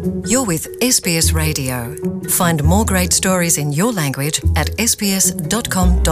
You're with SBS Radio. Find more great stories in your language at sbs.com.au.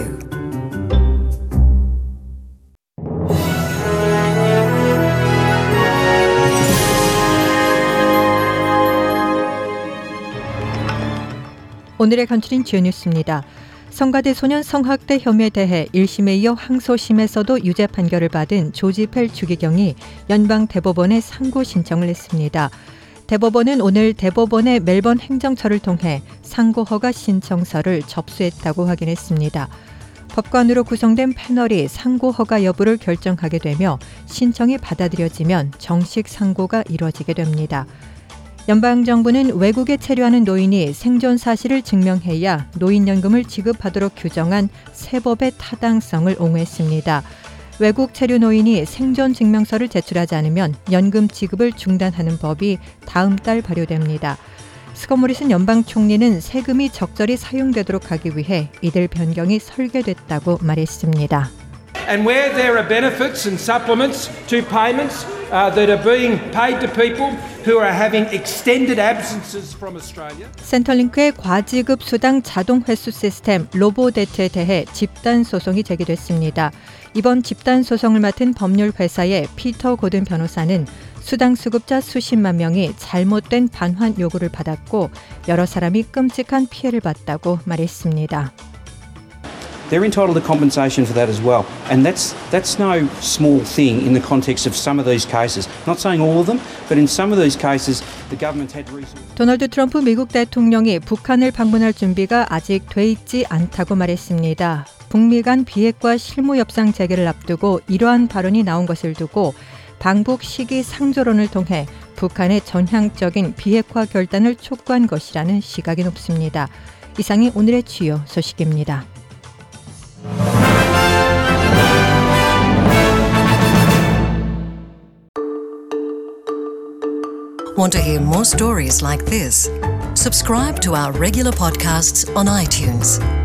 오늘의 간추린 주요 뉴스입니다. 성가대 소년 성학대 혐의에 대해 1심에 이어 항소심에서도 유죄 판결을 받은 조지펠 주기경이 연방대법원에 상고 신청을 했습니다. 대법원은 오늘 대법원의 멜번 행정처를 통해 상고 허가 신청서를 접수했다고 확인했습니다. 법관으로 구성된 패널이 상고 허가 여부를 결정하게 되며 신청이 받아들여지면 정식 상고가 이뤄지게 됩니다. 연방정부는 외국에 체류하는 노인이 생존 사실을 증명해야 노인연금을 지급하도록 규정한 새 법의 타당성을 옹호했습니다. 외국 체류 노인이 생존 증명서를 제출하지 않으면 연금 지급을 중단하는 법이 다음 달 발효됩니다. 스콧 모리슨 연방 총리는 세금이 적절히 사용되도록 하기 위해 이들 변경이 설계됐다고 말했습니다. And where there are benefits and supplements to payments that are being paid to people who are having extended absences from Australia. 센터링크의 과지급 수당 자동 회수 시스템 로보데트에 대해 집단 소송이 제기됐습니다. 이번 집단 소송을 맡은 법률 회사의 피터 고든 변호사는 수당 수급자 수십만 명이 잘못된 반환 요구를 받았고 여러 사람이 끔찍한 피해를 봤다고 말했습니다. They're entitled to compensation for that as well. And that's no small thing in the context of some of these cases. Not saying all of them, but in some of these cases the government had recently. 도널드 트럼프 미국 대통령이 북한을 방문할 준비가 아직 돼 있지 않다고 말했습니다. 북미 간 비핵화 실무 협상 재개를 앞두고 이러한 발언이 나온 것을 두고 방북 시기 상조론을 통해 북한의 전향적인 비핵화 결단을 촉구한 것이라는 시각이 높습니다. 이상이 오늘의 주요 소식입니다. Want to hear more stories like this? Subscribe to our regular podcasts on iTunes.